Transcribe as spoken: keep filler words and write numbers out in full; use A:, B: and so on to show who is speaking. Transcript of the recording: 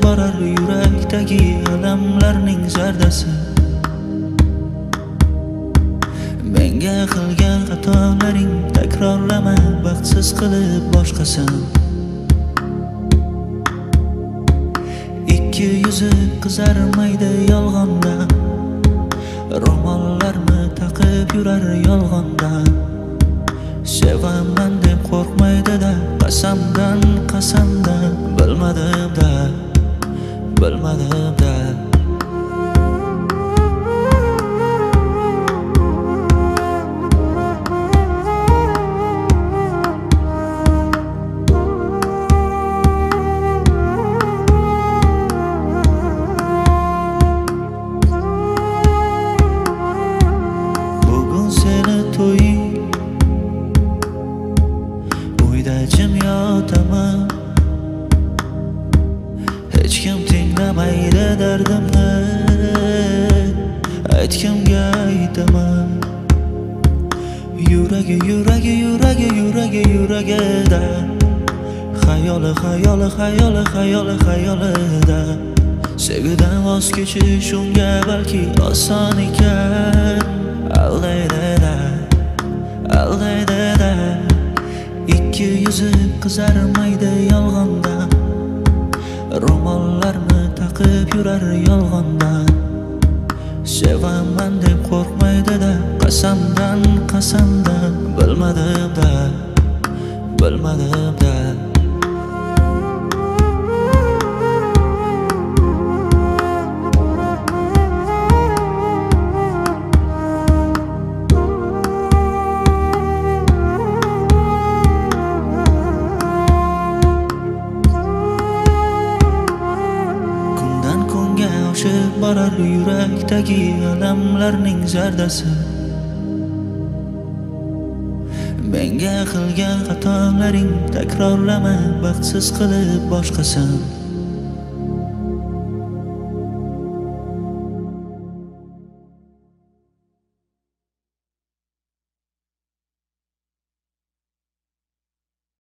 A: borar yurakdagi alamlarning zardasi. Menga qilgan xatolaring takrorlama, baxtsiz qilib boshqasin. Ikki yuzi qizarmaydi yolg'onda, ro'mollarni taqib yurar yolg'ondan. Sevaman deb qo'rqmaydi-da, qasamdan qasamdan bilmadim-da, bilmadim-da. Jim yotaman, hech kim tinglamaydi dardimni, aytgimga aytaman. Yuragi, yuragi, yuragi, yuragi, yuragida, xayoli, xayoli, xayoli, xayoli, xayolida. Sevgidan voz kechish unga balki oson ekan, aldaydi-da, aldaydi-da. Ikki yuzi qizarmaydi yolg'onda, ro'mollarni taqib yurar yolg'ondan. Sevaman deb qo'rqmaydi-da, qasamdan qasamdan bilmadim-da, bilmadim-da. Oshib borar yurakdagi alamlarning zardasi. Menga qilgan xatolaring takrorlama, baxtsiz qilib boshqasin.